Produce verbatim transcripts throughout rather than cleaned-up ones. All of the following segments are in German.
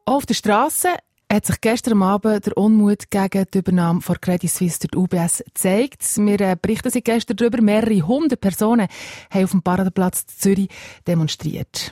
Auch auf der Strasse hat sich gestern Abend der Unmut gegen die Übernahme von Credit Suisse durch die U B S gezeigt. Wir äh, berichten Sie gestern darüber. Mehrere hundert Personen haben auf dem Paradeplatz Zürich demonstriert.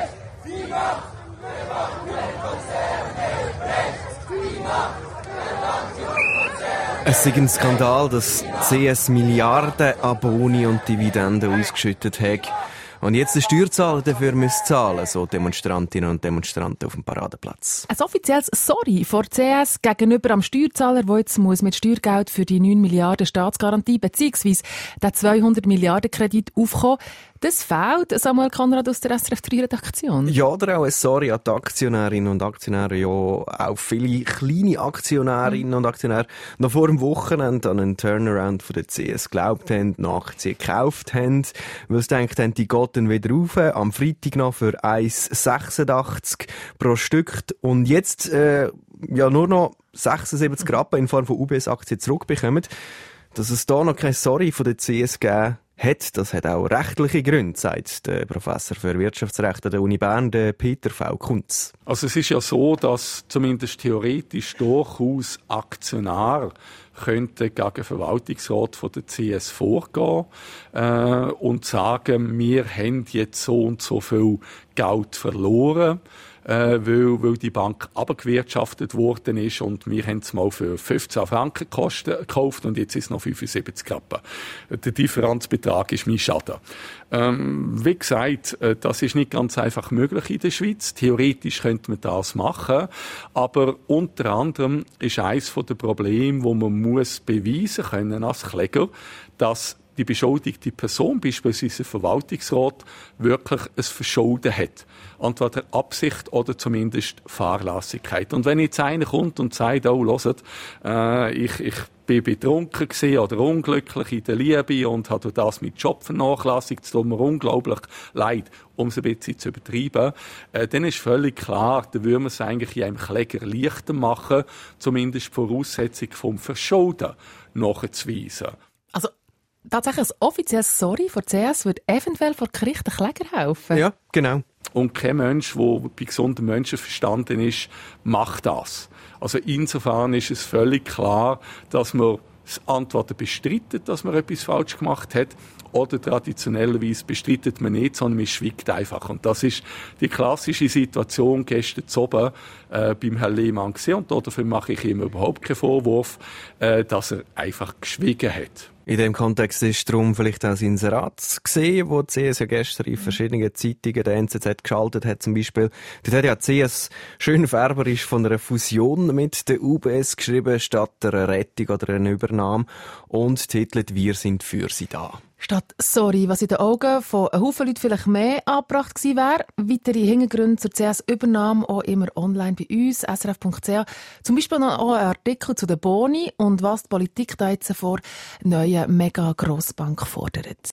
Es ist ein Skandal, dass C S Milliarden an Boni und Dividenden ausgeschüttet hat. Und jetzt der Steuerzahler dafür müssen zahlen, so Demonstrantinnen und Demonstranten auf dem Paradeplatz. Ein offizielles Sorry vor C S gegenüber am Steuerzahler, der jetzt muss mit Steuergeld für die neun Milliarden Staatsgarantie bzw. den zweihundert Milliarden Kredit aufkommen. Das fehlt, Samuel Konrad aus der S R F drei Redaktion. Ja, oder auch ein Sorry an die Aktionärinnen und Aktionäre, ja, auch viele kleine Aktionärinnen und Aktionäre noch vor dem Wochenende an einen Turnaround von der C S geglaubt haben, die Aktien gekauft haben, weil sie gedacht haben, die geht dann wieder rauf, am Freitag noch für eins Komma sechsundachtzig pro Stück und jetzt äh, ja nur noch sechsundsiebzig Rappen in Form von U B S-Aktien zurückbekommen. Dass es da noch kein Sorry von der C S gegeben hat, das hat auch rechtliche Gründe, sagt der Professor für Wirtschaftsrecht an der Uni Bern, der Peter V. Kunz. Also es ist ja so, dass zumindest theoretisch durchaus Aktionäre könnten gegen den Verwaltungsrat von der C S vorgehen äh, und sagen, wir haben jetzt so und so viel Geld verloren, äh, weil, weil die Bank abgewirtschaftet worden ist und wir haben es mal für fünfzehn Franken gekauft und jetzt ist es noch fünfundsiebzig Rappen. Der Differenzbetrag ist mein Schaden. Ähm, wie gesagt, das ist nicht ganz einfach möglich in der Schweiz. Theoretisch könnte man das machen, aber unter anderem ist eines der Probleme, wo man muss beweisen können als Kläger, dass die beschuldigte Person, beispielsweise der Verwaltungsrat, wirklich ein Verschulden hat. Entweder Absicht oder zumindest Fahrlässigkeit. Und wenn jetzt einer kommt und sagt, oh, hört, äh, ich, ich bin betrunken gewesen oder unglücklich in der Liebe und hat das mit Job vernachlässigt, es tut mir unglaublich leid, um es ein bisschen zu übertreiben, äh, dann ist völlig klar, dann würde man es eigentlich in einem Kläger leichter machen, zumindest die Voraussetzung vom Verschulden nachzuweisen. Also tatsächlich ein offizielles Sorry vor C S würde eventuell vor Gericht den Kläger helfen. Ja, genau. Und kein Mensch, der bei gesundem Menschenverstand ist, macht das. Also insofern ist es völlig klar, dass man das Antworten bestreitet, dass man etwas falsch gemacht hat. Oder traditionellerweise bestreitet man nicht, sondern man schweigt einfach. Und das ist die klassische Situation gestern oben äh, beim Herrn Lehmann gesehen. Und dafür mache ich ihm überhaupt keinen Vorwurf, äh, dass er einfach geschwiegen hat. In dem Kontext ist darum vielleicht auch das Inserat gesehen, wo die C S ja gestern in verschiedenen Zeitungen der N Z Z geschaltet hat, zum Beispiel. Dort hat ja die C S schön färberisch von einer Fusion mit der U B S geschrieben, statt einer Rettung oder einer Übernahme und titelt «Wir sind für sie da». Statt «Sorry», was in den Augen von einem Haufen Leuten vielleicht mehr angebracht gewesen wäre. Weitere Hintergründe zur C S-Übernahme auch immer online bei uns, S R F Punkt C H. Zum Beispiel noch ein Artikel zu den Boni und was die Politik da jetzt vor neuen Mega-Grossbank fordert.